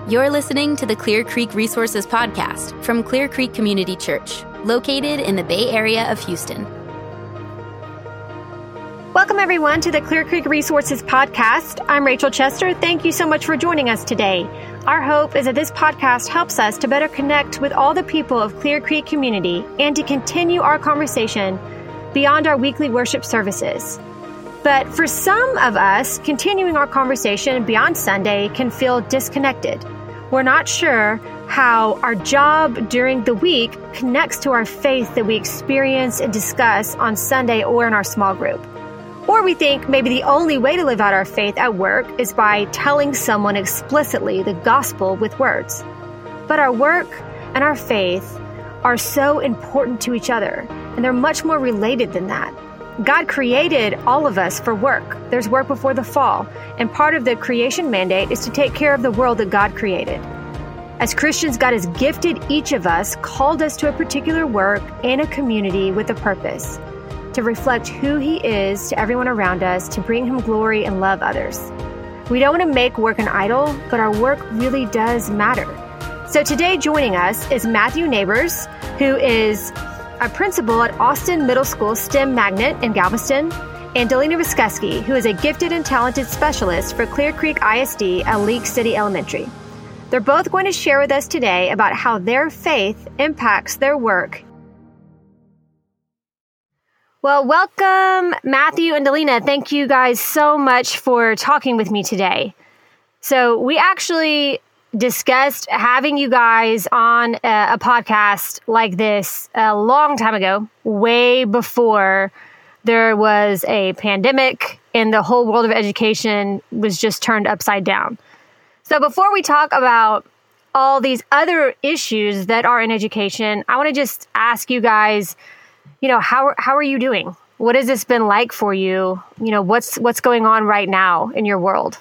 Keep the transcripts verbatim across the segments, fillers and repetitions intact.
You're listening to the Clear Creek Resources Podcast from Clear Creek Community Church, located in the Bay Area of Houston. Welcome, everyone, to the Clear Creek Resources Podcast. I'm Rachel Chester. Thank you so much for joining us today. Our hope is that this podcast helps us to better connect with all the people of Clear Creek community and to continue our conversation beyond our weekly worship services. But for some of us, continuing our conversation beyond Sunday can feel disconnected. We're not sure how our job during the week connects to our faith that we experience and discuss on Sunday or in our small group. Or we think maybe the only way to live out our faith at work is by telling someone explicitly the gospel with words. But our work and our faith are so important to each other, and they're much more related than that. God created all of us for work. There's work before the fall, and part of the creation mandate is to take care of the world that God created. As Christians, God has gifted each of us, called us to a particular work in a community with a purpose, to reflect who He is to everyone around us, to bring Him glory and love others. We don't want to make work an idol, but our work really does matter. So today joining us is Matthew Neighbors, who is a principal at Austin Middle School STEM Magnet in Galveston, and Delina Viskeski, who is a gifted and talented specialist for Clear Creek I S D at Leak City Elementary. They're both going to share with us today about how their faith impacts their work. Well, welcome, Matthew and Delina. Thank you guys so much for talking with me today. So we actually discussed having you guys on a, a podcast like this a long time ago, way before there was a pandemic and the whole world of education was just turned upside down. So before we talk about all these other issues that are in education, I want to just ask you guys, you know, how how are you doing? What has this been like for you? You know, what's what's going on right now in your world?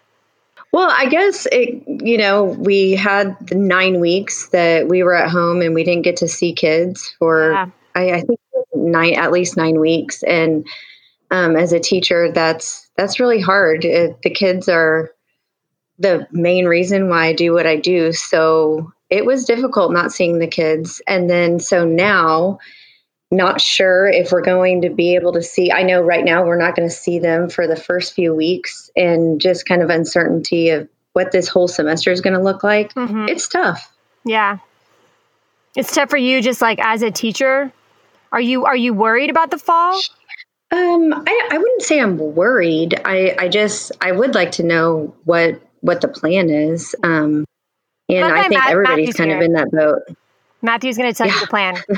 Well, I guess, it, you know, we had the nine weeks that we were at home and we didn't get to see kids for, yeah. I, I think, nine at least nine weeks. And um, as a teacher, that's that's really hard. It, the kids are the main reason why I do what I do. So it was difficult not seeing the kids. And then so now, not sure if we're going to be able to see. I know right now we're not going to see them for the first few weeks, and just kind of uncertainty of what this whole semester is going to look like. Mm-hmm. It's tough. Yeah. It's tough for you just like as a teacher. Are you are you worried about the fall? Um, I, I wouldn't say I'm worried. I, I just I would like to know what what the plan is. Um, and okay, I think Matt, everybody's Matthew's kind here. of in that boat. Matthew's going to tell yeah. you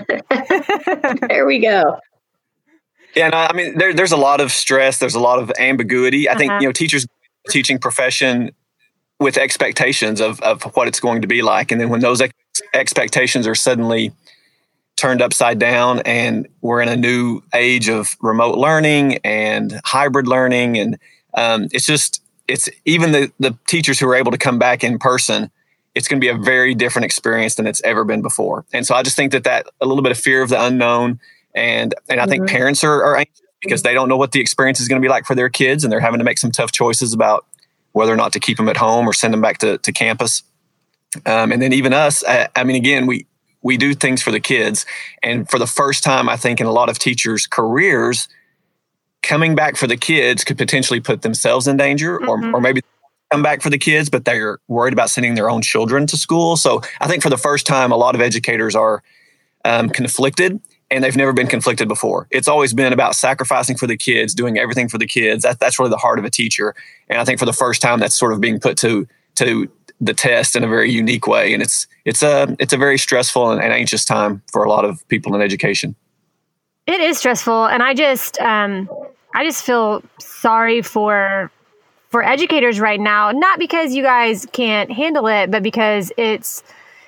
the plan. There we go. Yeah, no, I mean, there, there's a lot of stress. There's a lot of ambiguity. I uh-huh. think, you know, teachers, teaching profession with expectations of, of what it's going to be like. And then when those ex- expectations are suddenly turned upside down and we're in a new age of remote learning and hybrid learning. And um, it's just, it's even the, the teachers who are able to come back in person, it's going to be a very different experience than it's ever been before. And so I just think that that a little bit of fear of the unknown. And, and I think mm-hmm. parents are, are anxious because they don't know what the experience is going to be like for their kids. And they're having to make some tough choices about whether or not to keep them at home or send them back to, to campus. Um, and then even us, I, I mean, again, we, we do things for the kids. And for the first time, I think in a lot of teachers' careers, coming back for the kids could potentially put themselves in danger mm-hmm. or, or maybe come back for the kids, but they're worried about sending their own children to school. So I think for the first time, a lot of educators are um, conflicted, and they've never been conflicted before. It's always been about sacrificing for the kids, doing everything for the kids. That, that's really the heart of a teacher. And I think for the first time, that's sort of being put to to the test in a very unique way. And it's it's a it's a very stressful and, and anxious time for a lot of people in education. It is stressful, and I just um, I just feel sorry for. for educators right now, not because you guys can't handle it, but because it's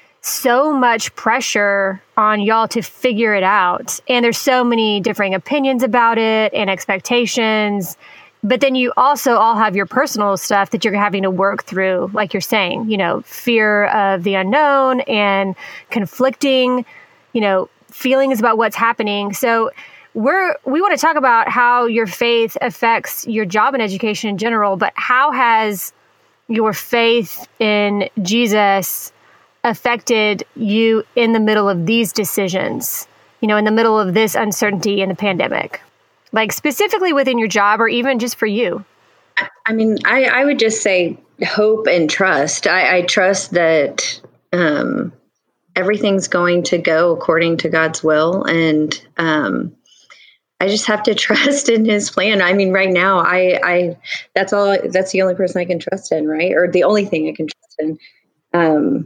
so much pressure on y'all to figure it out. And there's so many differing opinions about it and expectations. But then you also all have your personal stuff that you're having to work through, like you're saying, you know, fear of the unknown and conflicting, you know, feelings about what's happening. So We're, we want to talk about how your faith affects your job in education in general, but how has your faith in Jesus affected you in the middle of these decisions, you know, in the middle of this uncertainty in the pandemic, like specifically within your job or even just for you? I mean, I, I would just say hope and trust. I, I trust that um, everything's going to go according to God's will. And um, I just have to trust in his plan. I mean, right now, I, I that's all, that's the only person I can trust in, right? Or the only thing I can trust in. Um,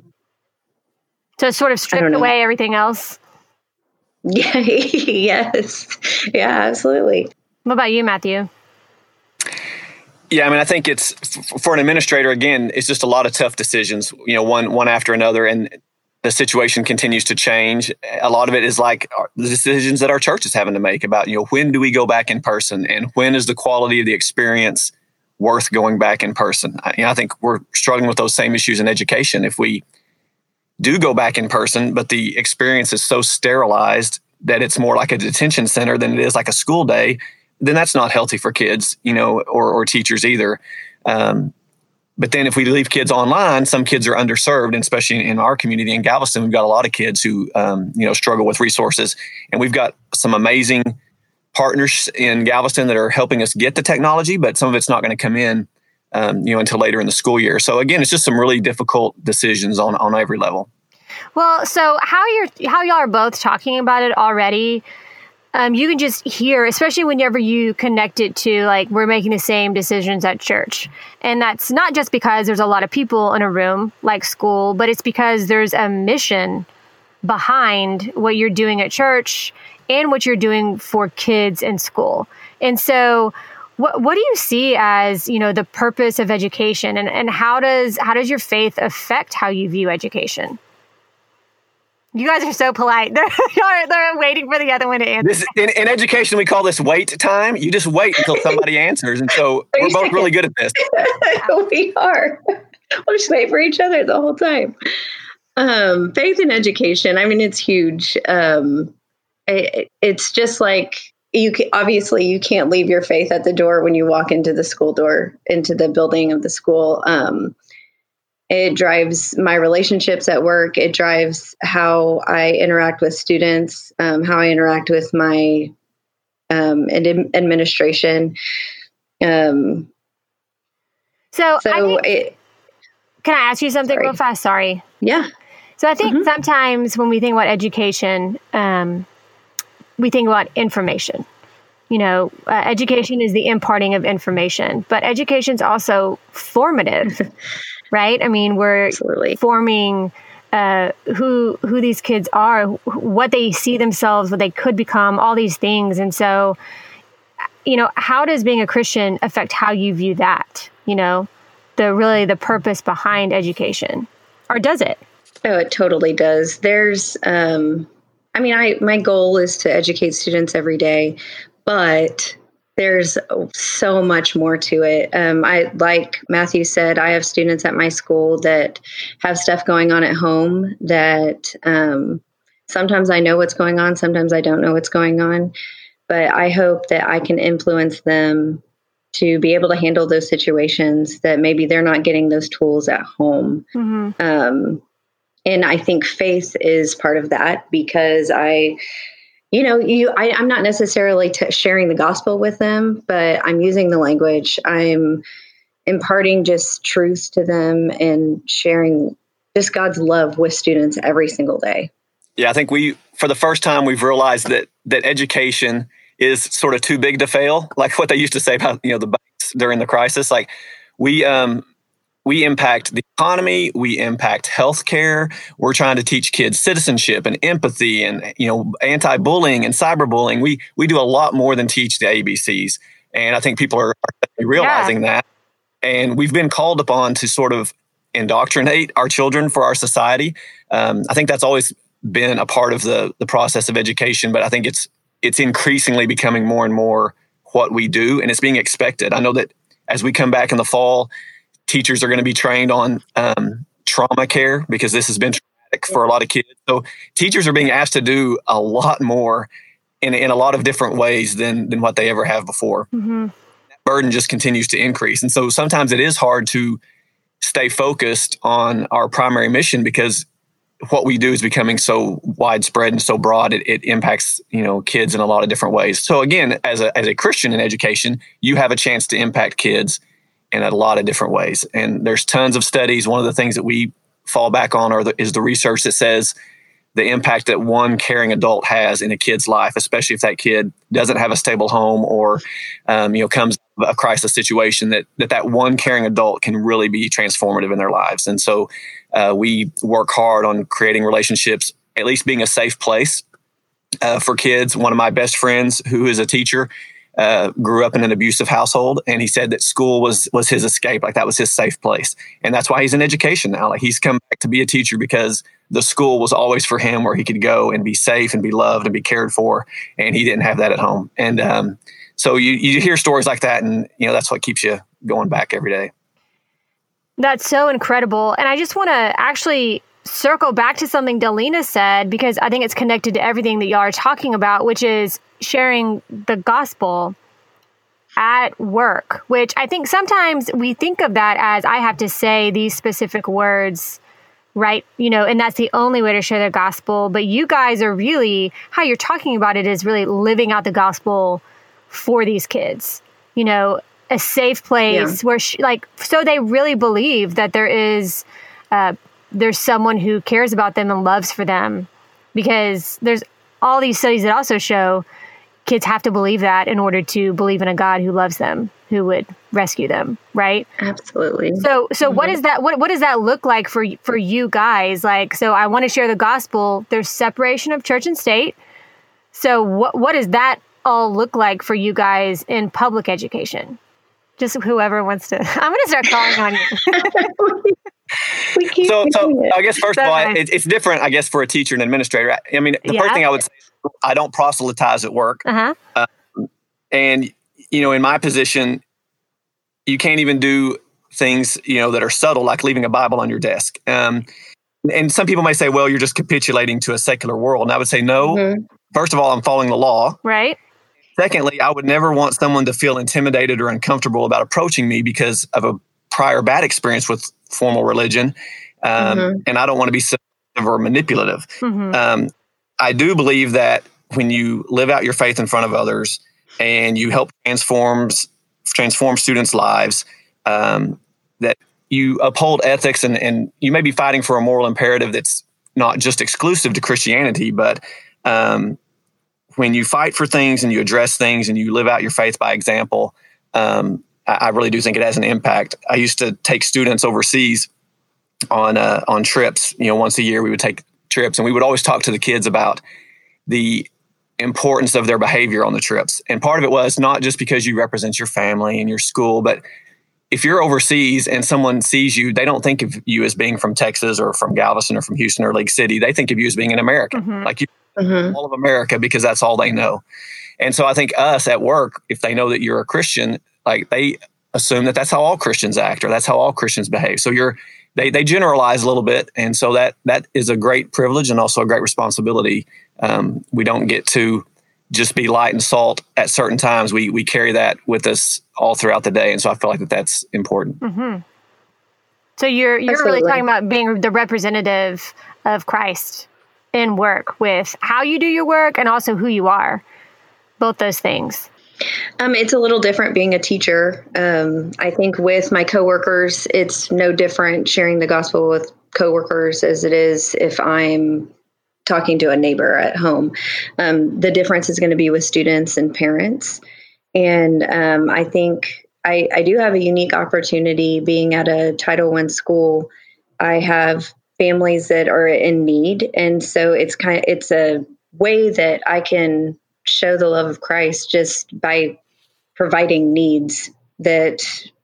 so it's sort of stripped away everything else? Yeah. Yes. Yeah, absolutely. What about you, Matthew? Yeah, I mean, I think it's for an administrator, again, it's just a lot of tough decisions, you know, one one after another, and the situation continues to change. A lot of it is like the decisions that our church is having to make about, you know, when do we go back in person, and when is the quality of the experience worth going back in person? I, you know, I think we're struggling with those same issues in education. If we do go back in person, but the experience is so sterilized that it's more like a detention center than it is like a school day, then that's not healthy for kids, you know, or, or teachers either. Um, but then if we leave kids online, some kids are underserved, and especially in our community in Galveston, we've got a lot of kids who, um, you know, struggle with resources. And we've got some amazing partners in Galveston that are helping us get the technology, but some of it's not going to come in, um, you know, until later in the school year. So again, it's just some really difficult decisions on, on every level. Well, so how you're, how y'all are both talking about it already, Um, you can just hear, especially whenever you connect it to, like, we're making the same decisions at church. And that's not just because there's a lot of people in a room like school, but it's because there's a mission behind what you're doing at church and what you're doing for kids in school. And so what what do you see as, you know, the purpose of education, and, and how does how does your faith affect how you view education? You guys are so polite. They're, they're waiting for the other one to answer. This, in, in education, we call this wait time. You just wait until somebody answers. And so we're both really good at this. We are. We'll just wait for each other the whole time. Um, faith in education, I mean, it's huge. Um, it, it's just like, you can, obviously, you can't leave your faith at the door when you walk into the school door, into the building of the school. Um It drives my relationships at work. It drives how I interact with students, um, how I interact with my um, ad- administration. Um, so, so I think, it, can I ask you something sorry. real fast? Sorry. Yeah. So I think Mm-hmm. sometimes when we think about education, um, we think about information. You know, uh, education is the imparting of information, but education is also formative. Right? I mean, we're Absolutely. forming uh, who who these kids are, what they see themselves, what they could become, all these things. And so, you know, how does being a Christian affect how you view that? You know, the really the purpose behind education, or does it? Oh, it totally does. There's, um, I mean, I my goal is to educate students every day, but there's so much more to it. Um, I, like Matthew said, I have students at my school that have stuff going on at home that um, sometimes I know what's going on, sometimes I don't know what's going on. But I hope that I can influence them to be able to handle those situations that maybe they're not getting those tools at home. Mm-hmm. Um, and I think faith is part of that, because I... You know, you. I, I'm not necessarily t- sharing the gospel with them, but I'm using the language. I'm imparting just truth to them and sharing just God's love with students every single day. Yeah, I think we, for the first time, we've realized that that education is sort of too big to fail. Like what they used to say about, you know, the banks during the crisis. Like we, um, we impact the economy, we impact healthcare. We're trying to teach kids citizenship and empathy and, you know, anti-bullying and cyberbullying. We we do a lot more than teach the A B Cs. And I think people are, are realizing yeah. that. And we've been called upon to sort of indoctrinate our children for our society. Um, I think that's always been a part of the the process of education, but I think it's it's increasingly becoming more and more what we do, and it's being expected. I know that as we come back in the fall, teachers are going to be trained on um, trauma care, because this has been traumatic for a lot of kids. So teachers are being asked to do a lot more in, in a lot of different ways than, than what they ever have before. Mm-hmm. That burden just continues to increase. And so sometimes it is hard to stay focused on our primary mission, because what we do is becoming so widespread and so broad, it, it impacts, you know, kids in a lot of different ways. So again, as a, as a Christian in education, you have a chance to impact kids in a lot of different ways. And there's tons of studies. One of the things that we fall back on are the, is the research that says the impact that one caring adult has in a kid's life, especially if that kid doesn't have a stable home or, um, you know, comes a crisis situation, that, that that one caring adult can really be transformative in their lives. And so uh, we work hard on creating relationships, at least being a safe place uh, for kids. One of my best friends, who is a teacher, uh, grew up in an abusive household, and he said that school was was his escape. Like, that was his safe place. And that's why he's in education now. Like, he's come back to be a teacher because the school was always for him, where he could go and be safe and be loved and be cared for. And he didn't have that at home. And um, so you, you hear stories like that, and, you know, that's what keeps you going back every day. That's so incredible. And I just want to actually circle back to something Delina said, because I think it's connected to everything that y'all are talking about, which is sharing the gospel at work, which I think sometimes we think of that as, I have to say these specific words, right? You know, and that's the only way to share the gospel. But you guys are really, how you're talking about it is really living out the gospel for these kids, you know, a safe place yeah. where, sh- like, so they really believe that there is, uh, there's someone who cares about them and loves for them, because there's all these studies that also show kids have to believe that in order to believe in a God who loves them, who would rescue them, right? Absolutely. So, so mm-hmm. what is that? What what does that look like for for you guys? Like, so I want to share the gospel. There's separation of church and state. So, what what does that all look like for you guys in public education? Just whoever wants to. I'm going to start calling on you. we keep so, so it. I guess first of all, it, it's different, I guess, for a teacher and administrator. I mean, the yeah. first thing I would say is I don't proselytize at work. Uh-huh. Um, and, you know, in my position, you can't even do things, you know, that are subtle, like leaving a Bible on your desk. Um, and some people may say, well, you're just capitulating to a secular world. And I would say, no. Mm-hmm. First of all, I'm following the law. Right. Secondly, I would never want someone to feel intimidated or uncomfortable about approaching me because of a prior bad experience with formal religion. Um, mm-hmm. And I don't want to be submissive or manipulative. Mm-hmm. Um, I do believe that when you live out your faith in front of others and you help transforms, transform students' lives, um, that you uphold ethics, and, and you may be fighting for a moral imperative that's not just exclusive to Christianity, but um, when you fight for things and you address things and you live out your faith by example, um, I, I really do think it has an impact. I used to take students overseas on uh, on trips. You know, once a year we would take trips, and we would always talk to the kids about the importance of their behavior on the trips. And part of it was not just because you represent your family and your school, but if you're overseas and someone sees you, they don't think of you as being from Texas or from Galveston or from Houston or Lake City. They think of you as being an American, mm-hmm. like you, mm-hmm. all of America, because that's all they know. And so I think us at work, if they know that you're a Christian, like they assume that that's how all Christians act, or that's how all Christians behave. So you're, they they generalize a little bit. And so that that is a great privilege and also a great responsibility. Um, we don't get to just be light and salt at certain times. We we carry that with us all throughout the day. And so I feel like that that's important. Mm-hmm. So you're you're Absolutely. really talking about being the representative of Christ in work, with how you do your work and also who you are. Both those things. Um, it's a little different being a teacher. Um, I think with my coworkers, it's no different sharing the gospel with coworkers as it is if I'm talking to a neighbor at home. Um, the difference is going to be with students and parents. And um, I think I, I do have a unique opportunity being at a Title one school. I have families that are in need. And so it's kind of, it's a way that I can show the love of Christ just by providing needs that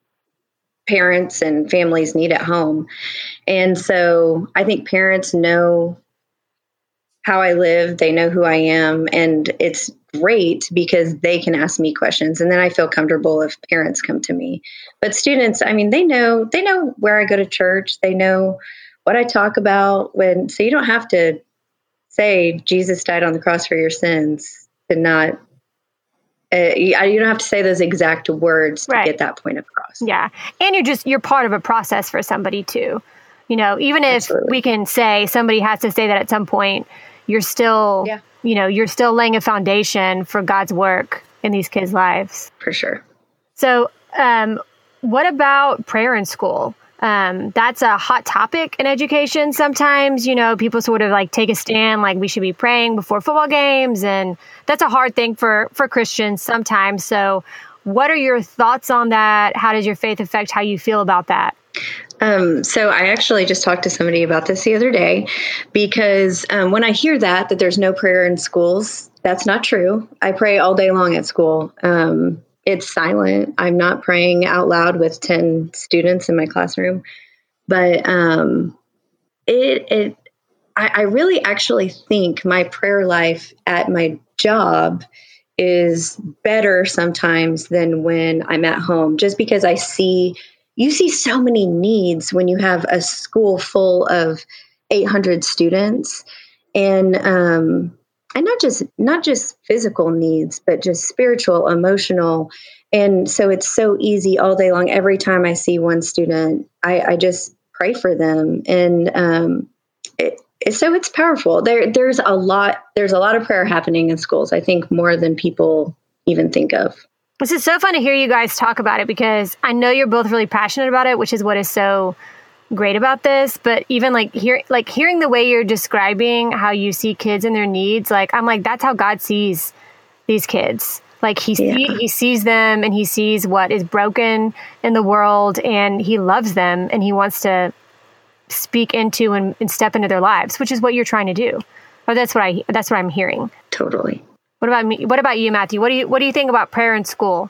parents and families need at home. And so I think parents know how I live, they know who I am, and it's great because they can ask me questions, and then I feel comfortable if parents come to me. But students, I mean, they know they know where I go to church, they know what I talk about when, so you don't have to say Jesus died on the cross for your sins to not Uh, you don't have to say those exact words to right. get that point across. Yeah. And you're just, you're part of a process for somebody too. You know, even if Absolutely. we can say somebody has to say that at some point, you're still, yeah. you know, you're still laying a foundation for God's work in these kids' lives. For sure. So, um, what about prayer in school? Um, that's a hot topic in education. Sometimes, you know, people sort of like take a stand, like we should be praying before football games. And that's a hard thing for, for Christians sometimes. So what are your thoughts on that? How does your faith affect how you feel about that? Um, so I actually just talked to somebody about this the other day, because um, when I hear that, that there's no prayer in schools, that's not true. I pray all day long at school. Um, It's silent. I'm not praying out loud with ten students in my classroom, but um, it, it, I, I really actually think my prayer life at my job is better sometimes than when I'm at home, just because I see, you see so many needs when you have a school full of eight hundred students, and, um, And not just not just physical needs, but just spiritual, emotional. And so it's so easy all day long. Every time I see one student, I, I just pray for them. And um, it, it, so it's powerful. There, there's a lot. There's a lot of prayer happening in schools, I think, more than people even think of. This is so fun to hear you guys talk about it, because I know you're both really passionate about it, which is what is so great about this. But even like hear like hearing the way you're describing how you see kids and their needs, like I'm like, that's how God sees these kids. Like he yeah. see, he sees them, and he sees what is broken in the world, and he loves them, and he wants to speak into and, and step into their lives, which is what you're trying to do. Or that's what I that's what I'm hearing. Totally. What about me? What about you, Matthew? What do you what do you think about prayer in school?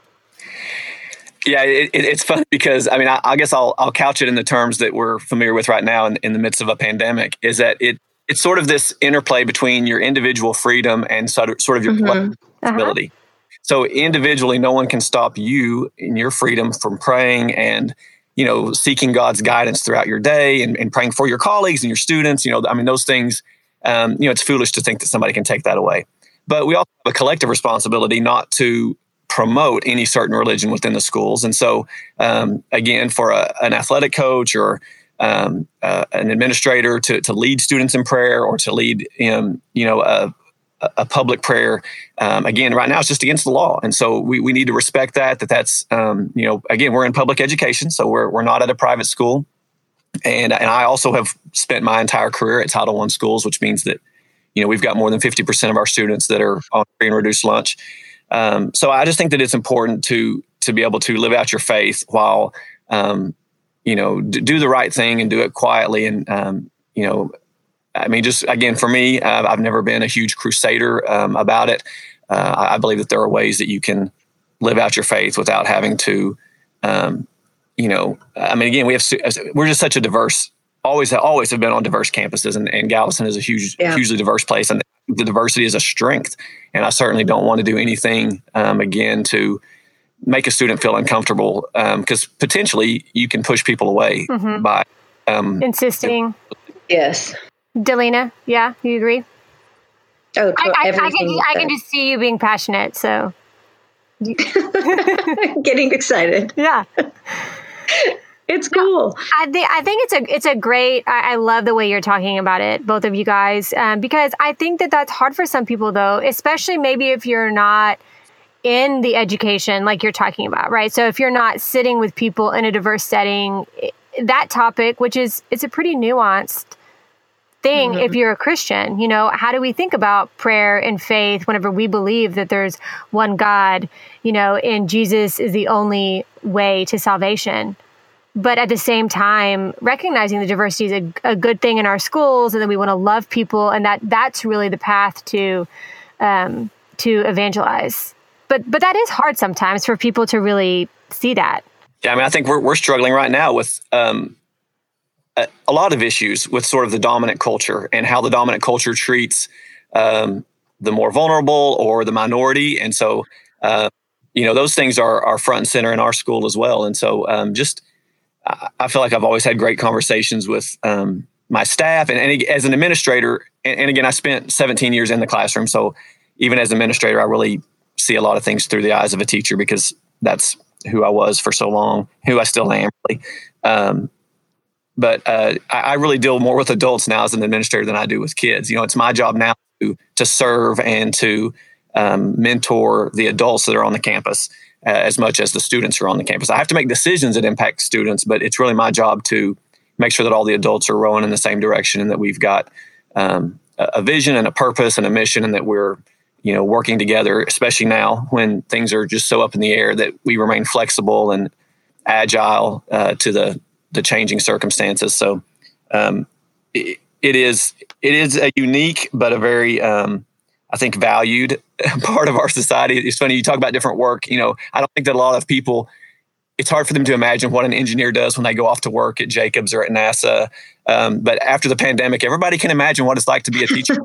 Yeah, it, it, it's fun because, I mean, I, I guess I'll I'll couch it in the terms that we're familiar with right now in, in the midst of a pandemic, is that it it's sort of this interplay between your individual freedom and sort of, sort of your mm-hmm. responsibility. Uh-huh. So individually, no one can stop you in your freedom from praying and, you know, seeking God's guidance throughout your day, and, and praying for your colleagues and your students. You know, I mean, those things, um, you know, it's foolish to think that somebody can take that away. But we also have a collective responsibility not to promote any certain religion within the schools. And so, um, again, for a, an athletic coach or um, uh, an administrator to, to lead students in prayer, or to lead, um, you know, a, a public prayer, um, again, right now it's just against the law. And so we, we need to respect that, that that's, um, you know, again, we're in public education, so we're we're not at a private school. And, and I also have spent my entire career at Title I schools, which means that, you know, we've got more than fifty percent of our students that are on free and reduced lunch. Um, so I just think that it's important to to be able to live out your faith while, um, you know, d- do the right thing and do it quietly. And, um, you know, I mean, just again, for me, uh, I've never been a huge crusader um, about it. Uh, I believe that there are ways that you can live out your faith without having to, um, you know, I mean, again, we have we're just such a diverse, always always have been on diverse campuses, and, and Galveston is a huge, yeah. hugely diverse place, and the diversity is a strength. And I certainly don't want to do anything um, again to make a student feel uncomfortable, because um, potentially you can push people away mm-hmm. by um, insisting. Yes. Delina, yeah, you agree? Oh, I, I, I, can, I can just see you being passionate, so. Getting excited. Yeah. It's cool. No, I, th- I think it's a it's a great, I, I love the way you're talking about it, both of you guys, um, because I think that that's hard for some people, though, especially maybe if you're not in the education like you're talking about, right? So if you're not sitting with people in a diverse setting, that topic, which is, it's a pretty nuanced thing mm-hmm. if you're a Christian, you know, how do we think about prayer and faith whenever we believe that there's one God, you know, and Jesus is the only way to salvation? But at the same time, recognizing the diversity is a, a good thing in our schools, and that we want to love people, and that that's really the path to um, to evangelize. But but that is hard sometimes for people to really see that. Yeah, I mean, I think we're we're struggling right now with um, a, a lot of issues with sort of the dominant culture and how the dominant culture treats um, the more vulnerable or the minority, and so uh, you know, those things are are front and center in our school as well. And so um, just I feel like I've always had great conversations with um, my staff, and, and as an administrator, and, and again, I spent seventeen years in the classroom. So even as an administrator, I really see a lot of things through the eyes of a teacher because that's who I was for so long, who I still am. Really. Um, but uh, I, I really deal more with adults now as an administrator than I do with kids. You know, it's my job now to, to serve and to um, mentor the adults that are on the campus uh, as much as the students who are on the campus. I have to make decisions that impact students, but it's really my job to make sure that all the adults are rowing in the same direction and that we've got um, a, a vision and a purpose and a mission, and that we're, you know, working together, especially now when things are just so up in the air, that we remain flexible and agile uh, to the the changing circumstances. So um, it, it is it is a unique but a very um, I think valued part of our society. It's funny, you talk about different work. You know, I don't think that a lot of people, it's hard for them to imagine what an engineer does when they go off to work at Jacobs or at NASA. Um, but after the pandemic, everybody can imagine what it's like to be a teacher.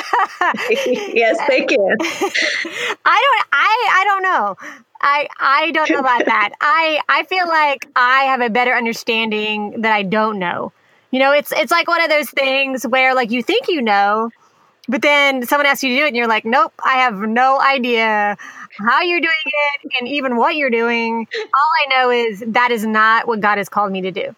Yes, they can. I don't. I. I don't know. I. I don't know about that. I. I feel like I have a better understanding that I don't know. You know, it's it's like one of those things where like you think you know, but then someone asks you to do it, and you're like, nope, I have no idea how you're doing it and even what you're doing. All I know is that is not what God has called me to do.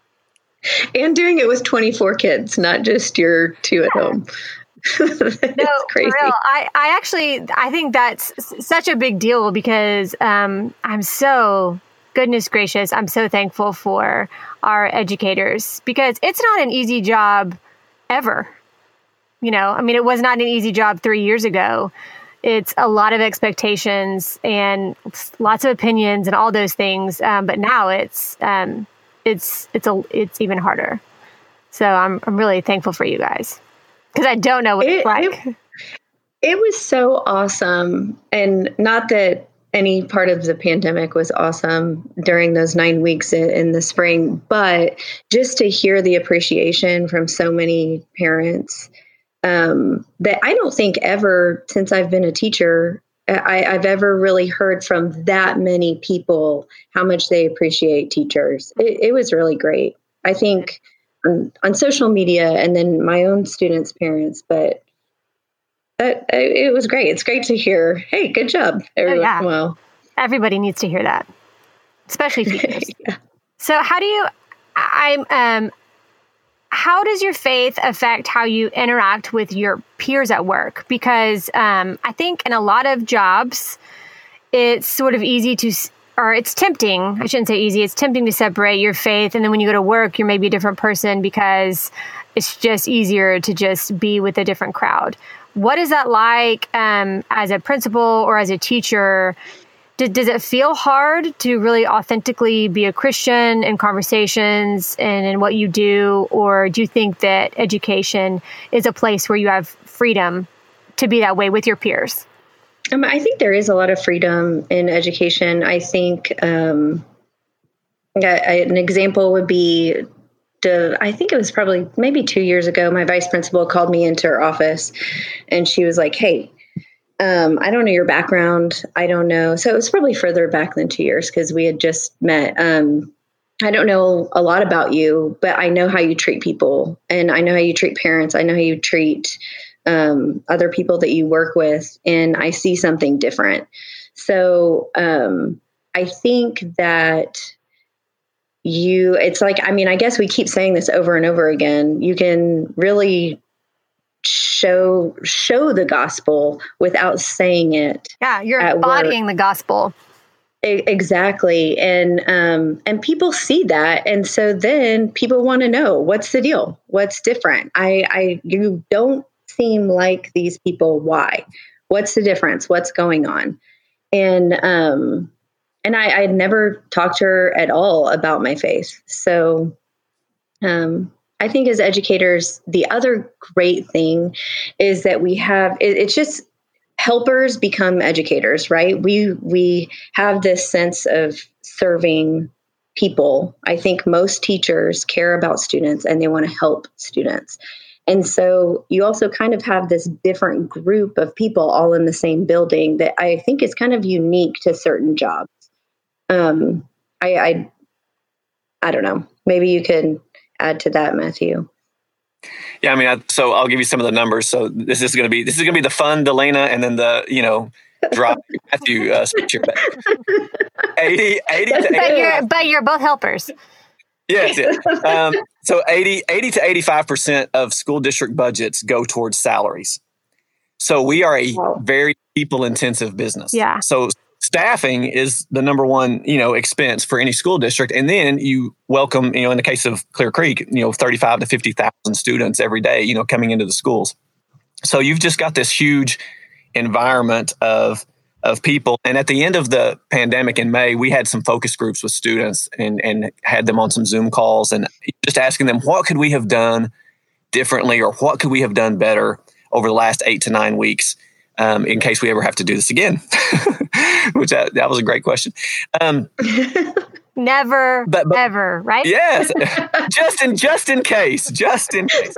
And doing it with twenty-four kids, not just your two at home. That's no, crazy. For real. I, I actually, I think that's such a big deal because um, I'm so, goodness gracious, I'm so thankful for our educators because it's not an easy job ever. You know, I mean, it was not an easy job three years ago. It's a lot of expectations and lots of opinions and all those things. Um, but now it's, um, it's, it's a, it's even harder. So I'm, I'm really thankful for you guys because I don't know what it, it's like. It, it was so awesome. And not that any part of the pandemic was awesome during those nine weeks in, in the spring, but just to hear the appreciation from so many parents Um, that I don't think ever since I've been a teacher, I, I've ever really heard from that many people how much they appreciate teachers. It, it was really great. I think on, on social media and then my own students' parents, but that, it was great. It's great to hear, hey, good job. Everyone. Oh, yeah. Well, everybody needs to hear that, especially teachers. Yeah. So how do you, I'm, um, how does your faith affect how you interact with your peers at work? Because um, I think in a lot of jobs, it's sort of easy to, or it's tempting, I shouldn't say easy, it's tempting to separate your faith. And then when you go to work, you're maybe a different person because it's just easier to just be with a different crowd. What is that like um, as a principal or as a teacher? Does, does it feel hard to really authentically be a Christian in conversations and in what you do? Or do you think that education is a place where you have freedom to be that way with your peers? Um, I think there is a lot of freedom in education. I think um, an example would be, the, I think it was probably maybe two years ago, my vice principal called me into her office and she was like, hey, Um, I don't know your background. I don't know. So it was probably further back than two years because we had just met. Um, I don't know a lot about you, but I know how you treat people and I know how you treat parents. I know how you treat um, other people that you work with, and I see something different. So um, I think that you, it's like, I mean, I guess we keep saying this over and over again. You can really show show the gospel without saying it. Yeah, you're embodying the gospel. Exactly. And um, and people see that. And so then people want to know, what's the deal? What's different? I, I you don't seem like these people. Why? What's the difference? What's going on? And um, and I I'd never talked to her at all about my faith. So um I think as educators, the other great thing is that we have, it, it's just helpers become educators, right? We we have this sense of serving people. I think most teachers care about students and they want to help students. And so you also kind of have this different group of people all in the same building that I think is kind of unique to certain jobs. Um, I, I, I don't know. Maybe you could add to that, Matthew. Yeah, I mean, I, so I'll give you some of the numbers. So this is going to be this is going to be the fun Delana, and then the you know dry Matthew uh, scripture. But eighty, eighty to but eighty. You're, but you're both helpers. Yes. yes. Um, so eighty, eighty to eighty-five percent of school district budgets go towards salaries. So we are a wow. very people-intensive business. Yeah. So staffing is the number one, you know, expense for any school district. And then you welcome, you know, in the case of Clear Creek, you know, thirty-five to fifty thousand students every day, you know, coming into the schools. So you've just got this huge environment of of people. And at the end of the pandemic in May, we had some focus groups with students and, and had them on some Zoom calls and just asking them, what could we have done differently or what could we have done better over the last eight to nine weeks um, in case we ever have to do this again? Which that, that was a great question. Um, Never, but, but, ever, right? Yes. just in just in case, just in case.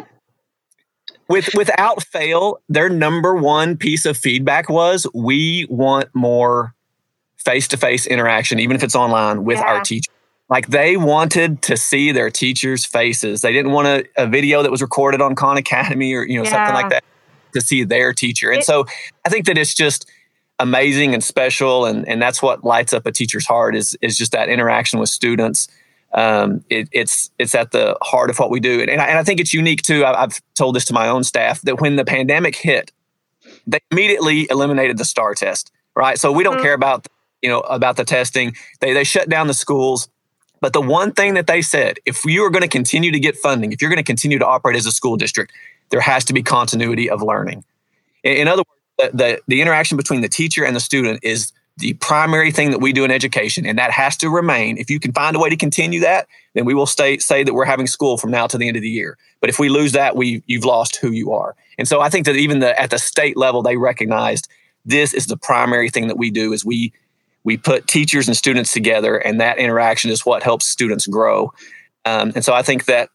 With without fail, their number one piece of feedback was we want more face-to-face interaction, even if it's online, with yeah. our teachers. Like they wanted to see their teachers' faces. They didn't want a, a video that was recorded on Khan Academy or you know yeah. something like that to see their teacher. And it, so I think that it's just amazing and special, and and that's what lights up a teacher's heart is is just that interaction with students. Um, it, it's it's at the heart of what we do, and, and, I, and I think it's unique too. I, I've told this to my own staff that when the pandemic hit, they immediately eliminated the STAR test. Right, so we don't mm-hmm. care about you know about the testing. They they shut down the schools, but the one thing that they said, if you are going to continue to get funding, if you're going to continue to operate as a school district, there has to be continuity of learning. In, in other words, the, the the interaction between the teacher and the student is the primary thing that we do in education, and that has to remain. If you can find a way to continue that, then we will stay, say that we're having school from now to the end of the year. But if we lose that, we you've lost who you are. And so I think that even the, at the state level, they recognized this is the primary thing that we do is we we put teachers and students together, and that interaction is what helps students grow. Um, and so I think that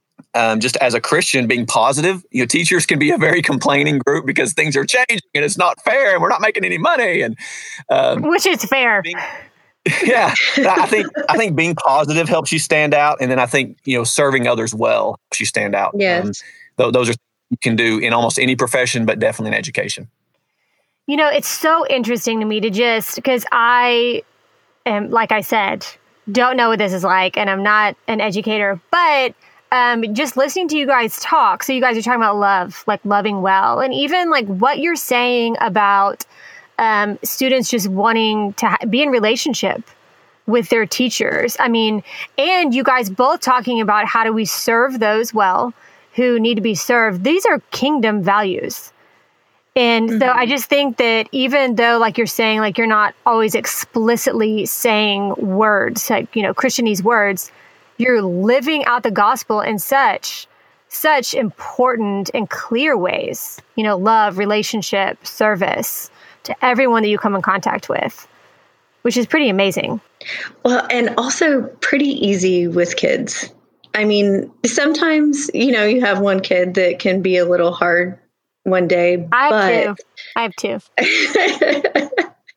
Um, just as a Christian, being positive, you know, teachers can be a very complaining group because things are changing and it's not fair and we're not making any money. And um, which is fair. Being, yeah, I think I think being positive helps you stand out, and then I think you know serving others well helps you stand out. Yes, um, th- those are things you can do in almost any profession, but definitely in education. You know, it's so interesting to me to just because I am, like I said, don't know what this is like, and I'm not an educator, but. Um, just listening to you guys talk. So you guys are talking about love, like loving well. And even like what you're saying about um, students just wanting to ha- be in relationship with their teachers. I mean, and you guys both talking about how do we serve those well who need to be served. These are kingdom values. And mm-hmm. so I just think that even though, like you're saying, like you're not always explicitly saying words, like, you know, Christianese words, you're living out the gospel in such, such important and clear ways, you know, love, relationship, service to everyone that you come in contact with, which is pretty amazing. Well, and also pretty easy with kids. I mean, sometimes, you know, you have one kid that can be a little hard one day. I but... have two. I have two.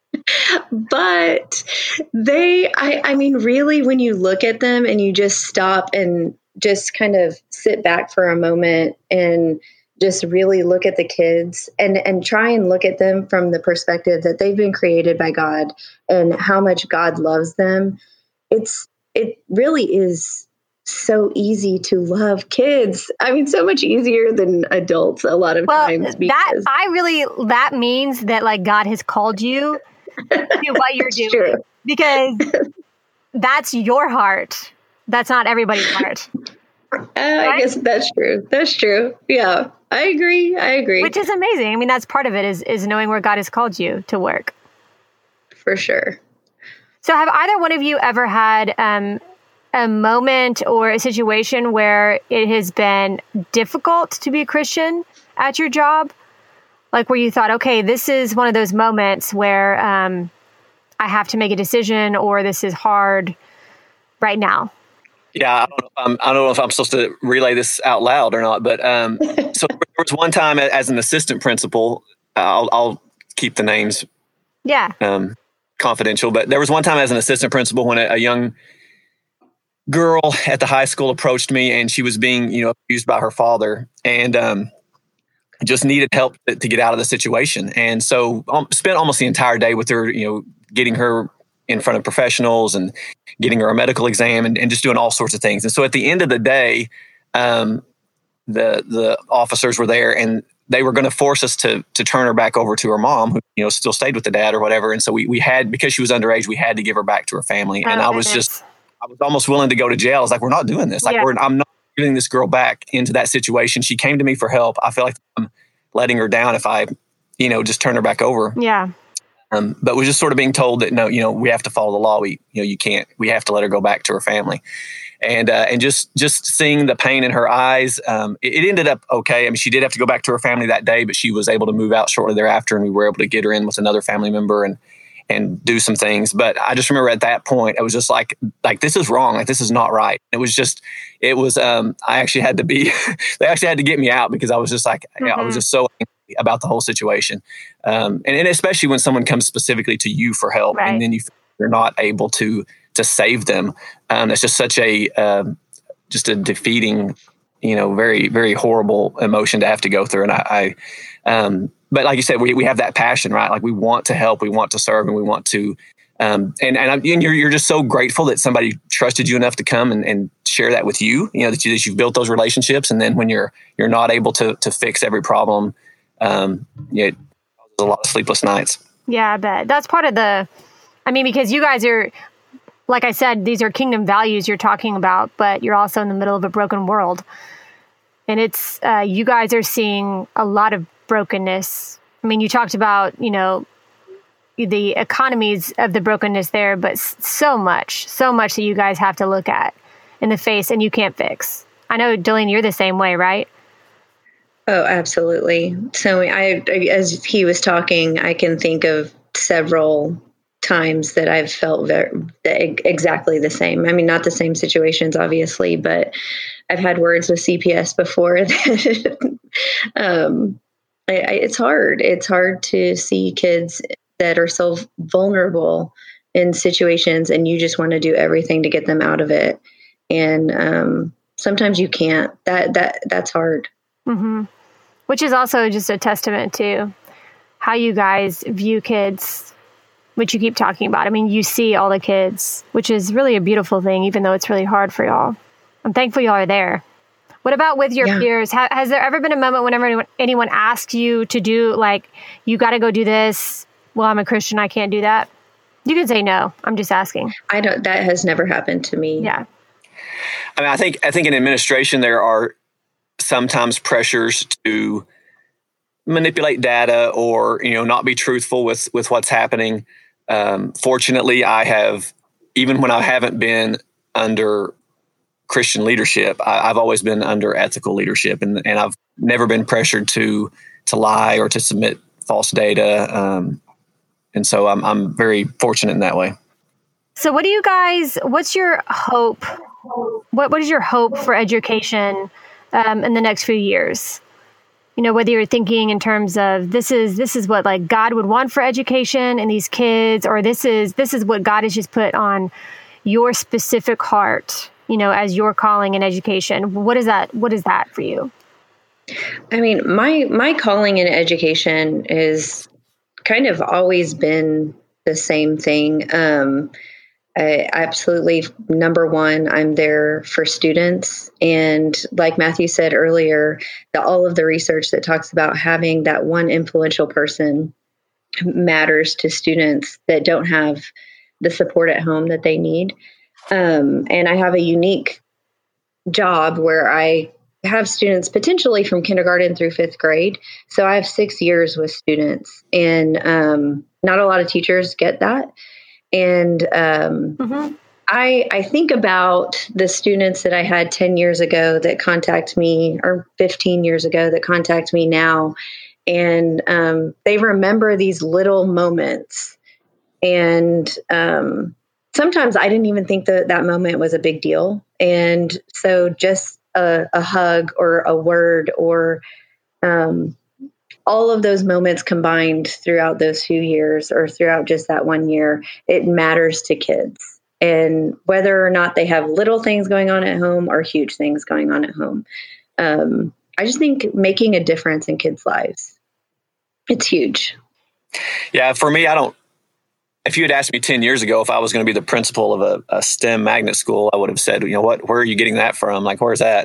But they, I, I mean, really, when you look at them and you just stop and just kind of sit back for a moment and just really look at the kids and, and try and look at them from the perspective that they've been created by God and how much God loves them. It's, it really is so easy to love kids. I mean, so much easier than adults a lot of well, times. Because that, I really, that means that like God has called you to what you're doing true. Because that's your heart. That's not everybody's heart. Uh, right? I guess that's true. That's true. Yeah, I agree. I agree. Which is amazing. I mean, that's part of it is, is knowing where God has called you to work. For sure. So have either one of you ever had um, a moment or a situation where it has been difficult to be a Christian at your job? Like where you thought, okay, this is one of those moments where um, I have to make a decision or this is hard right now. Yeah, I don't know if I'm, I don't know if I'm supposed to relay this out loud or not, but um, so there was one time as an assistant principal, I'll, I'll keep the names yeah um, confidential, but there was one time as an assistant principal when a, a young girl at the high school approached me and she was being, you know, abused by her father. And um, just needed help to, to get out of the situation. And so um, spent almost the entire day with her, you know, getting her in front of professionals and getting her a medical exam and, and just doing all sorts of things. And so at the end of the day, um, the the officers were there and they were going to force us to to turn her back over to her mom, who, you know, still stayed with the dad or whatever. And so we we had, because she was underage, we had to give her back to her family. And oh, I was goodness. just, I was almost willing to go to jail. I was like, we're not doing this. Like, yeah. we're, I'm not giving this girl back into that situation. She came to me for help. I feel like I'm letting her down if I, you know, just turn her back over. Yeah. Um, but we're just sort of being told that, no, you know, we have to follow the law. We, you know, you can't, we have to let her go back to her family. And, uh, and just, just seeing the pain in her eyes, um, it, it ended up okay. I mean, she did have to go back to her family that day, but she was able to move out shortly thereafter, and we were able to get her in with another family member and, and do some things. But I just remember at that point, it was just like, like, this is wrong. Like, this is not right. It was just, it was, um, I actually had to be, they actually had to get me out because I was just like, mm-hmm. I was just so angry about the whole situation. Um, and, and especially when someone comes specifically to you for help, right. and then you, you're not able to, to save them. Um, it's just such a, um, just a defeating, you know, very, very horrible emotion to have to go through. And I, I um, but like you said, we, we have that passion, right? Like, we want to help, we want to serve, and we want to, um, and, and, and you're, you're just so grateful that somebody trusted you enough to come and, and share that with you, you know, that, you, that you've built those relationships. And then when you're, you're not able to, to fix every problem, um, you know, it causes a lot of sleepless nights. Yeah, I bet. That's part of the, I mean, because you guys are, like I said, these are kingdom values you're talking about, but you're also in the middle of a broken world. And it's, uh, you guys are seeing a lot of brokenness. I mean, you talked about, you know, the economies of the brokenness there, but so much, so much that you guys have to look at in the face and you can't fix. I know, Delaney, you're the same way, right? Oh, absolutely. So I, as he was talking, I can think of several times that I've felt very, exactly the same. I mean, not the same situations, obviously, but I've had words with C P S before that um, I, I, it's hard. It's hard to see kids that are so vulnerable in situations, and you just want to do everything to get them out of it. And um, sometimes you can't. That that that's hard. Mm-hmm. Which is also just a testament to how you guys view kids, which you keep talking about. I mean, you see all the kids, which is really a beautiful thing, even though it's really hard for y'all. I'm thankful y'all are there. What about with your yeah. peers? Ha- has there ever been a moment whenever anyone, anyone asks you to do, like, you got to go do this? Well, I'm a Christian, I can't do that. You can say no. I'm just asking. I don't. That has never happened to me. Yeah. I mean, I think I think in administration there are sometimes pressures to manipulate data or, you know, not be truthful with with what's happening. Um, fortunately, I have, even when I haven't been under Christian leadership, I, I've always been under ethical leadership, and and I've never been pressured to to lie or to submit false data. Um, and so I'm I'm very fortunate in that way. So what do you guys, what's your hope? What What is your hope for education um, in the next few years? You know, whether you're thinking in terms of this is this is what like God would want for education and these kids, or this is this is what God has just put on your specific heart, you know, as your calling in education. What is that? What is that for you? I mean, my my calling in education is kind of always been the same thing. Um, I, absolutely, number one, I'm there for students. And like Matthew said earlier, the, all of the research that talks about having that one influential person matters to students that don't have the support at home that they need. Um, and I have a unique job where I have students potentially from kindergarten through fifth grade. So I have six years with students, and um, not a lot of teachers get that. And um, mm-hmm. I, I think about the students that I had ten years ago that contact me, or fifteen years ago that contact me now. And um, they remember these little moments. And um, sometimes I didn't even think that that moment was a big deal. And so just a, a hug or a word or um, all of those moments combined throughout those few years or throughout just that one year, it matters to kids. And whether or not they have little things going on at home or huge things going on at home, um, I just think making a difference in kids' lives, it's huge. Yeah, for me, I don't, if you had asked me ten years ago if I was going to be the principal of a, a STEM magnet school, I would have said, you know what, where are you getting that from? Like, where's that?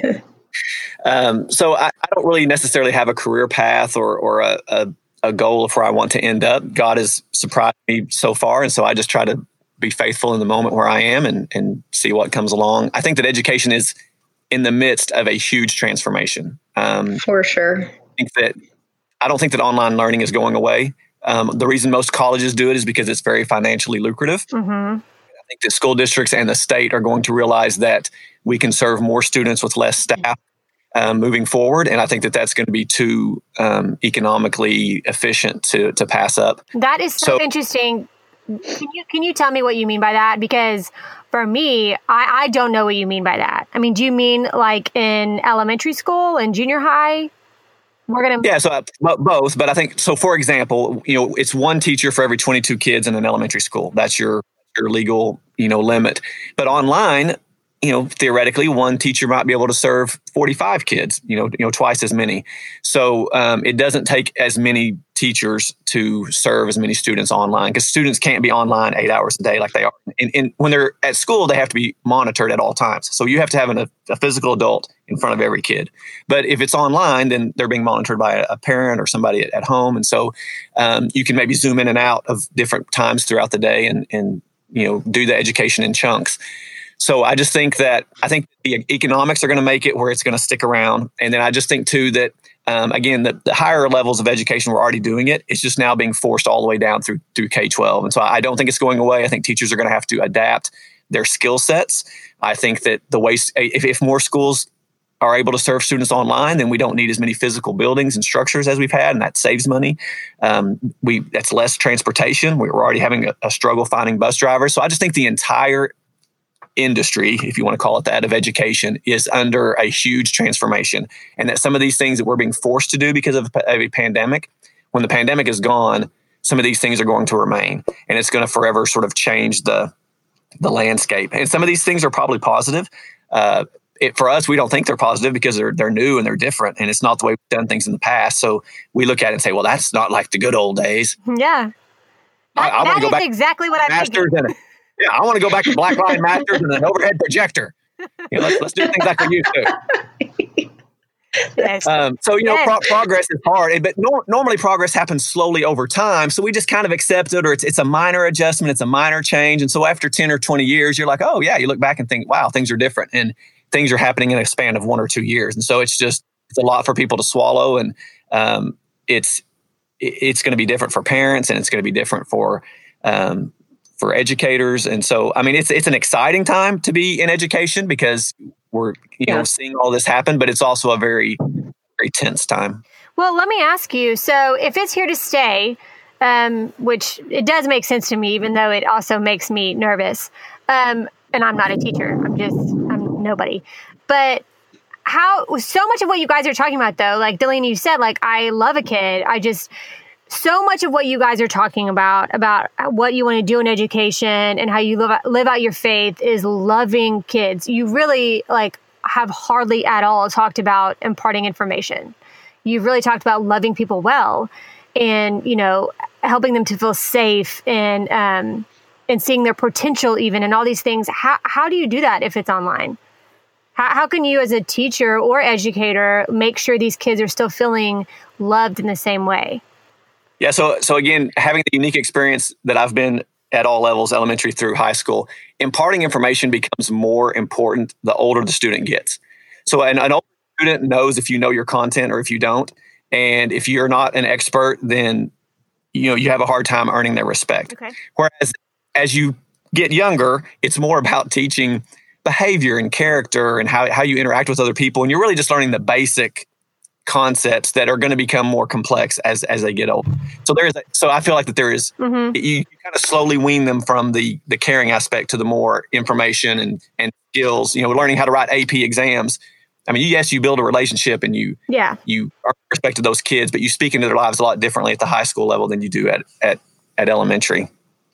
um, so I, I don't really necessarily have a career path or, or a, a, a goal of where I want to end up. God has surprised me so far. And so I just try to be faithful in the moment where I am and, and see what comes along. I think that education is in the midst of a huge transformation. Um, For sure. I think that I don't think that online learning is going away. Um, the reason most colleges do it is because it's very financially lucrative. Mm-hmm. I think that school districts and the state are going to realize that we can serve more students with less staff um, moving forward. And I think that that's going to be too um, economically efficient to to pass up. That is so, so interesting. Can you can you tell me what you mean by that? Because for me, I, I don't know what you mean by that. I mean, do you mean like in elementary school and junior high? We're gonna yeah, so uh, both. But I think so. For example, you know, it's one teacher for every twenty-two kids in an elementary school. That's your your legal you know limit. But online, you know, theoretically, one teacher might be able to serve forty-five kids. You know, you know, twice as many. So um, it doesn't take as many teachers to serve as many students online because students can't be online eight hours a day like they are. And, and when they're at school, they have to be monitored at all times. So you have to have an, a, a physical adult in front of every kid. But if it's online, then they're being monitored by a, a parent or somebody at, at home. And so um, you can maybe zoom in and out of different times throughout the day and, and you know, do the education in chunks. So I just think that I think the economics are going to make it where it's going to stick around. And then I just think, too, that, um, again, the, the higher levels of education, we're already doing it. It's just now being forced all the way down through through K twelve. And so I don't think it's going away. I think teachers are going to have to adapt their skill sets. I think that the way if, if more schools are able to serve students online, then we don't need as many physical buildings and structures as we've had, and that saves money. Um, we that's less transportation. We were already having a, a struggle finding bus drivers. So I just think the entire industry, if you want to call it that, of education is under a huge transformation. And that some of these things that we're being forced to do because of a pandemic, when the pandemic is gone, some of these things are going to remain. And it's going to forever sort of change the the landscape. And some of these things are probably positive. Uh, it, for us, we don't think they're positive because they're they're new and they're different. And it's not the way we've done things in the past. So we look at it and say, well, that's not like the good old days. Yeah. That, I, I that is back exactly what I'm thinking. Yeah, I want to go back to black line masters and an overhead projector. You know, let's, let's do things like we used to. Yes. Um, so, you know, pro- progress is hard, but nor- normally progress happens slowly over time. So we just kind of accept it, or it's, it's a minor adjustment. It's a minor change. And so after ten or twenty years, you're like, oh, yeah, you look back and think, wow, things are different. And things are happening in a span of one or two years. And so it's just, it's a lot for people to swallow. And um, it's, it's going to be different for parents, and it's going to be different for, um, for educators. And so, I mean, it's it's an exciting time to be in education because we're, you yeah. know, seeing all this happen, but it's also a very, very tense time. Well, let me ask you, so if it's here to stay, um, which it does make sense to me, even though it also makes me nervous, um, and I'm not a teacher, I'm just, I'm nobody, but how, so much of what you guys are talking about though, like Delaney, you said, like, I love a kid. I just, so much of what you guys are talking about, about what you want to do in education and how you live out, live out your faith is loving kids. You really like have hardly at all talked about imparting information. You've really talked about loving people well and, you know, helping them to feel safe and, um, and seeing their potential even and all these things. How, how do you do that if it's online? How, how can you as a teacher or educator make sure these kids are still feeling loved in the same way? Yeah. So, so again, having the unique experience that I've been at all levels, elementary through high school, imparting information becomes more important the older the student gets. So an, an older student knows if you know your content or if you don't. And if you're not an expert, then, you know, you have a hard time earning their respect. Okay. Whereas as you get younger, it's more about teaching behavior and character and how, how you interact with other people. And you're really just learning the basic concepts that are going to become more complex as as they get older. So there is, a, so I feel like that there is, mm-hmm. you, you kind of slowly wean them from the the caring aspect to the more information and and skills. You know, learning how to write A P exams. I mean, yes, you build a relationship and you yeah you are respect to those kids, but you speak into their lives a lot differently at the high school level than you do at at at elementary.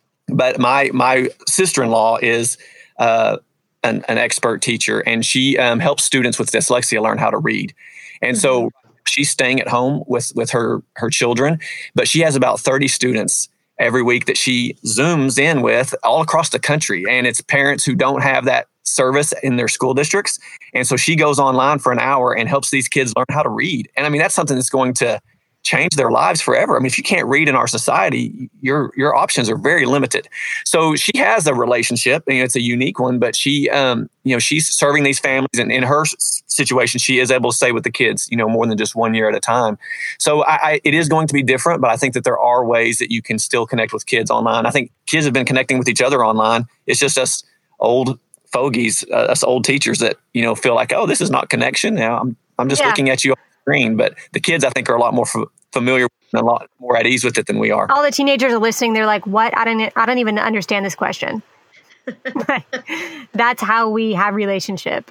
But my my sister-in-law is uh, an, an expert teacher, and she um, helps students with dyslexia learn how to read. And mm-hmm. so she's staying at home with, with her, her children, but she has about thirty students every week that she Zooms in with all across the country. And it's parents who don't have that service in their school districts. And so she goes online for an hour and helps these kids learn how to read. And I mean, that's something that's going to change their lives forever. I mean, if you can't read in our society, your your options are very limited. So she has a relationship, and it's a unique one, but she, um, you know, she's serving these families, and in her situation, she is able to stay with the kids, you know, more than just one year at a time. So I, I, it is going to be different, but I think that there are ways that you can still connect with kids online. I think kids have been connecting with each other online. It's just us old fogies, uh, us old teachers that, you know, feel like, oh, this is not connection. Now I'm I'm just yeah. looking at you on the screen. But the kids, I think, are a lot more f- familiar and a lot more at ease with it than we are. All the teenagers are listening. They're like, what? I don't, I don't even understand this question. That's how we have relationship.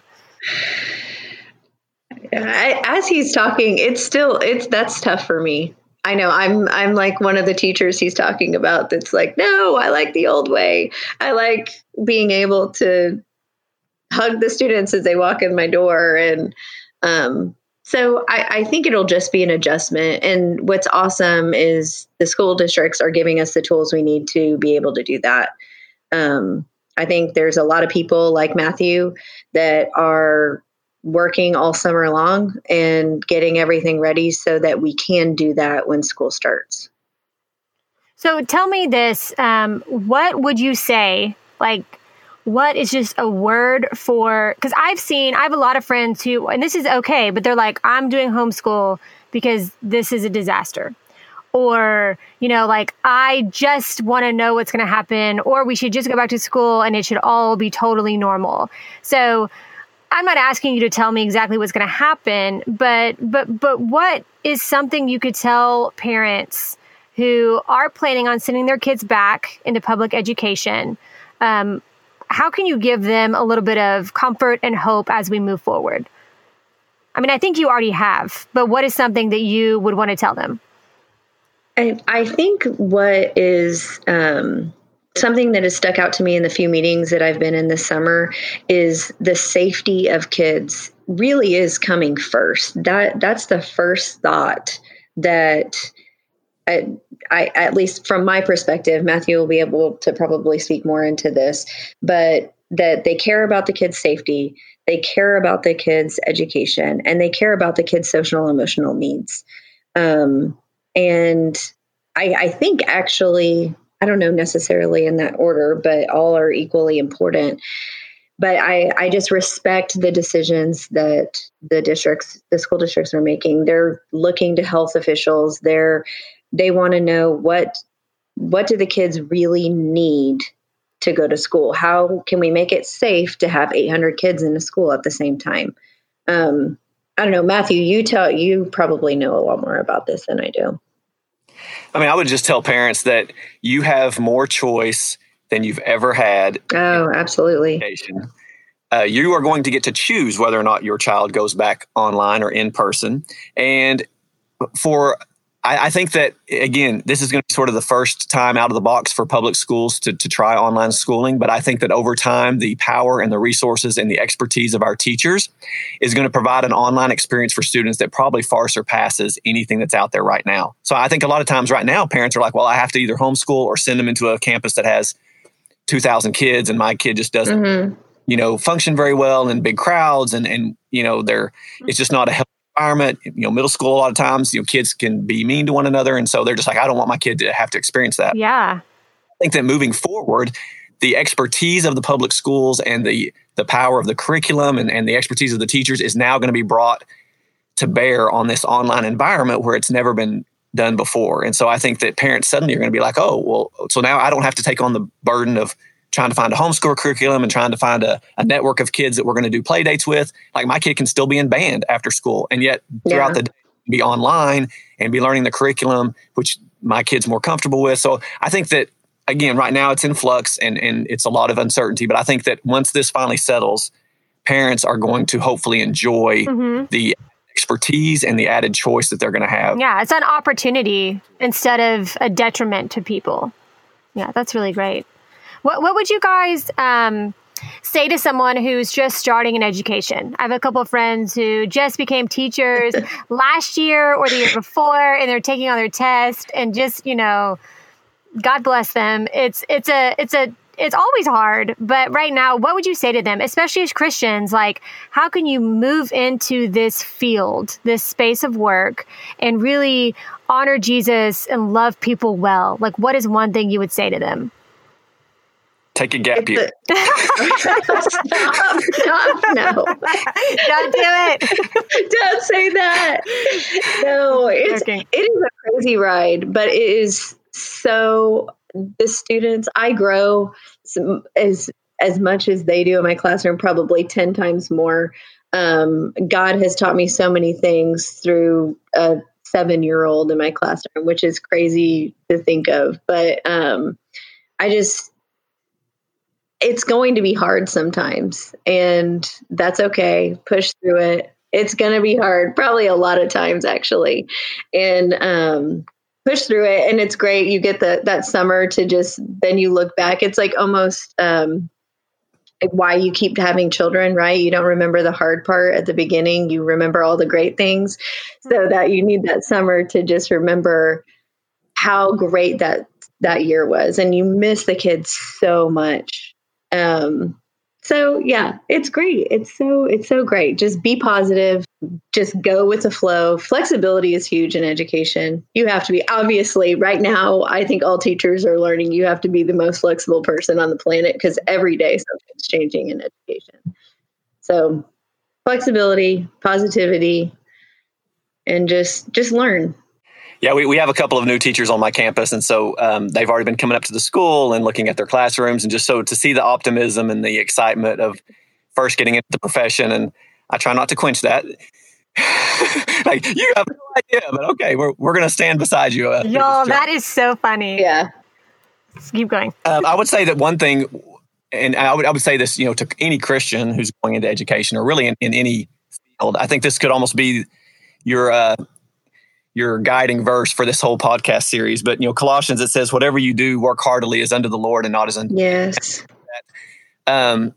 I, as he's talking, it's still, it's, that's tough for me. I know I'm, I'm like one of the teachers he's talking about. That's like, no, I like the old way. I like being able to hug the students as they walk in my door. And, um, So I, I think it'll just be an adjustment. And what's awesome is the school districts are giving us the tools we need to be able to do that. Um, I think there's a lot of people like Matthew that are working all summer long and getting everything ready so that we can do that when school starts. So tell me this, um, what would you say, like, what is just a word for, because I've seen, I have a lot of friends who, and this is okay, but they're like, I'm doing homeschool because this is a disaster. Or, you know, like, I just want to know what's going to happen, or we should just go back to school and it should all be totally normal. So I'm not asking you to tell me exactly what's going to happen, but, but, but what is something you could tell parents who are planning on sending their kids back into public education? Um, How can you give them a little bit of comfort and hope as we move forward? I mean, I think you already have, but what is something that you would want to tell them? I, I think what is um, something that has stuck out to me in the few meetings that I've been in this summer is the safety of kids really is coming first. That that's the first thought that I, I, at least from my perspective, Matthew will be able to probably speak more into this, but that they care about the kids' safety, they care about the kids' education, and they care about the kids' social and emotional needs. Um, and I, I think actually, I don't know necessarily in that order, but all are equally important. But I, I just respect the decisions that the districts, the school districts are making. They're looking to health officials. They're They want to know what what do the kids really need to go to school? How can we make it safe to have eight hundred kids in a school at the same time? Um, I don't know, Matthew. You tell you probably know a lot more about this than I do. I mean, I would just tell parents that you have more choice than you've ever had. Oh, absolutely. Uh, you are going to get to choose whether or not your child goes back online or in person, and for I think that, again, this is going to be sort of the first time out of the box for public schools to, to try online schooling. But I think that over time, the power and the resources and the expertise of our teachers is going to provide an online experience for students that probably far surpasses anything that's out there right now. So I think a lot of times right now, parents are like, well, I have to either homeschool or send them into a campus that has two thousand kids, and my kid just doesn't, mm-hmm. you know, function very well in big crowds. And, and you know, they're it's just not a healthy environment. You know, middle school, a lot of times, you know, kids can be mean to one another. And so they're just like, I don't want my kid to have to experience that. Yeah. I think that moving forward, the expertise of the public schools and the the power of the curriculum and, and the expertise of the teachers is now going to be brought to bear on this online environment where it's never been done before. And so I think that parents suddenly are going to be like, oh, well, so now I don't have to take on the burden of trying to find a homeschool curriculum and trying to find a, a network of kids that we're going to do play dates with. Like, my kid can still be in band after school, and yet throughout yeah. the day be online and be learning the curriculum, which my kid's more comfortable with. So I think that, again, right now it's in flux and, and it's a lot of uncertainty. But I think that once this finally settles, parents are going to hopefully enjoy mm-hmm. the expertise and the added choice that they're going to have. Yeah, it's an opportunity instead of a detriment to people. Yeah, that's really great. What what would you guys, um, say to someone who's just starting in education? I have a couple of friends who just became teachers last year or the year before, and they're taking on their test, and just, you know, God bless them. It's it's a it's a it's always hard, but right now, what would you say to them, especially as Christians? Like, how can you move into this field, this space of work, and really honor Jesus and love people well? Like, what is one thing you would say to them? Take a gap year. Stop, stop, no. Don't do it. Don't say that. No, it's, okay. It is a crazy ride, but it is so, the students, I grow as as much as they do in my classroom, probably ten times more. Um, God has taught me so many things through a seven-year-old in my classroom, which is crazy to think of. But um, I just, it's going to be hard sometimes, and that's okay. Push through it. It's going to be hard, probably a lot of times, actually. And um push through it, and it's great. You get the that summer to just, then you look back. It's like almost um, like why you keep having children, right? You don't remember the hard part at the beginning. You remember all the great things, so that you need that summer to just remember how great that that year was, and you miss the kids so much. Um, so yeah, it's great. It's so it's so great. Just be positive. Just go with the flow. Flexibility is huge in education. You have to be, obviously, right now, I think all teachers are learning you have to be the most flexible person on the planet, because every day something's changing in education. So flexibility, positivity, and just just learn. Yeah, we, we have a couple of new teachers on my campus, and so um, they've already been coming up to the school and looking at their classrooms, and just so to see the optimism and the excitement of first getting into the profession, and I try not to quench that. Like, you have no idea, but okay, we're we're going to stand beside you. Uh, Y'all, that is so funny. Yeah. Let's keep going. Um, I would say that one thing, and I would I would say this, you know, to any Christian who's going into education, or really in, in any field, I think this could almost be your uh, your guiding verse for this whole podcast series. But, you know, Colossians, it says, whatever you do, work heartily as unto the Lord and not as unto yes. Um,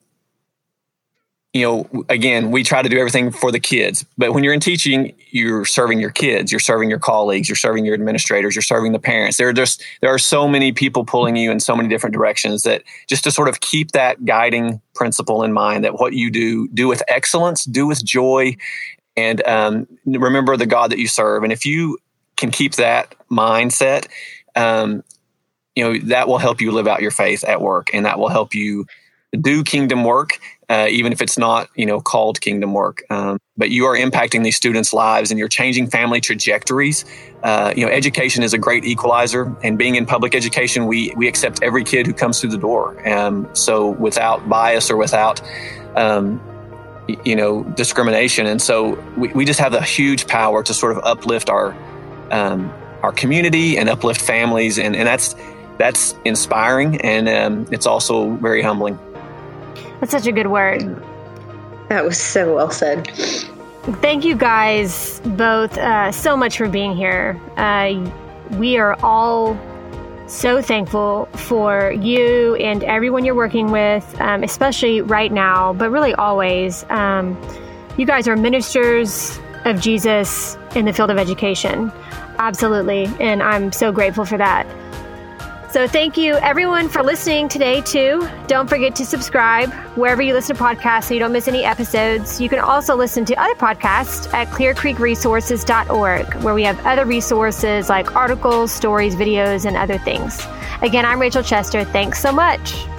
you know, again, we try to do everything for the kids, but when you're in teaching, you're serving your kids, you're serving your colleagues, you're serving your administrators, you're serving the parents. There are just, there are so many people pulling you in so many different directions, that just to sort of keep that guiding principle in mind, that what you do, do with excellence, do with joy, and um, remember the God that you serve. And if you can keep that mindset, um, you know, that will help you live out your faith at work, and that will help you do kingdom work, uh, even if it's not, you know, called kingdom work. Um, but you are impacting these students' lives, and you're changing family trajectories. Uh, you know, education is a great equalizer, and being in public education, we we accept every kid who comes through the door. Um, so without bias or without, um, you know, discrimination. And so we, we just have a huge power to sort of uplift our um, our community and uplift families, and, and that's that's inspiring, and um, it's also very humbling. That's such a good word. That was so well said. Thank you guys both uh, so much for being here. Uh, we are all so thankful for you and everyone you're working with, um, especially right now, but really always. Um, you guys are ministers of Jesus in the field of education. Absolutely. And I'm so grateful for that. So thank you, everyone, for listening today, too. Don't forget to subscribe wherever you listen to podcasts so you don't miss any episodes. You can also listen to other podcasts at clear creek resources dot org, where we have other resources like articles, stories, videos, and other things. Again, I'm Rachel Chester. Thanks so much.